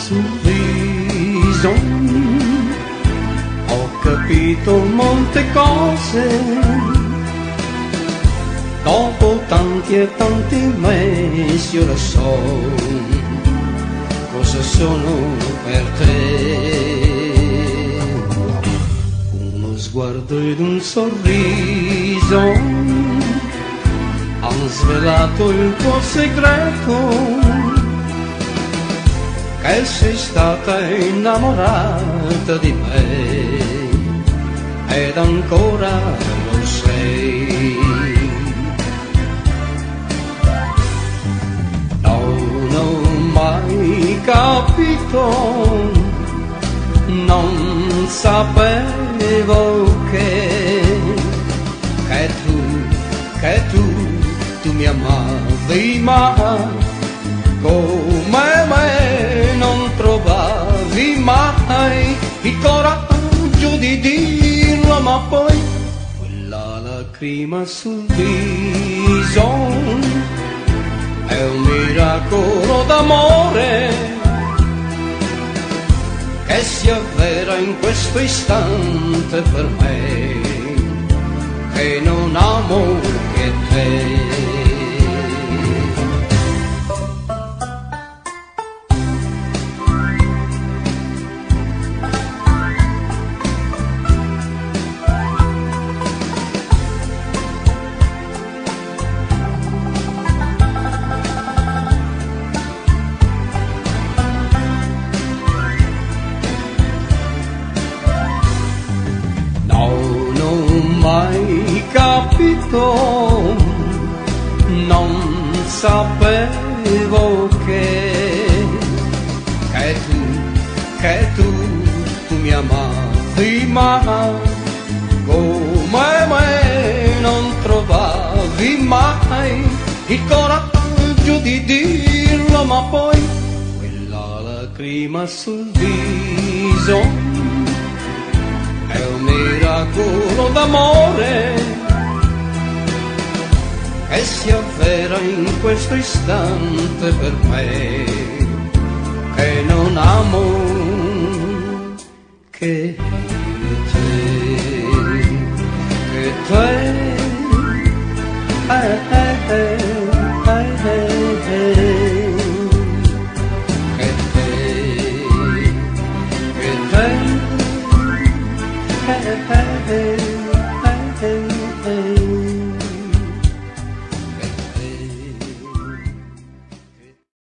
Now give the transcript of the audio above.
sul viso, ho capito molte cose, dopo tanti e tanti mesi ora so cosa sono per te. Uno sguardo ed un sorriso han svelato il tuo segreto, che sei stata innamorata di me ed ancora lo sei. Non ho mai capito, non sapevo che tu mi amavi, ma come me non trovavi mai il coraggio di dirlo, ma poi quella lacrima sul viso è un miracolo d'amore che si avvera in questo istante per me, che non amo che te. Mai capito, non sapevo che tu mi amavi, ma come me non trovavi mai il coraggio di dirlo, ma poi quella lacrima sul viso è un miracolo d'amore che si avvera in questo istante per me, che non amo che te, che te, che te. Hey, hey, hey.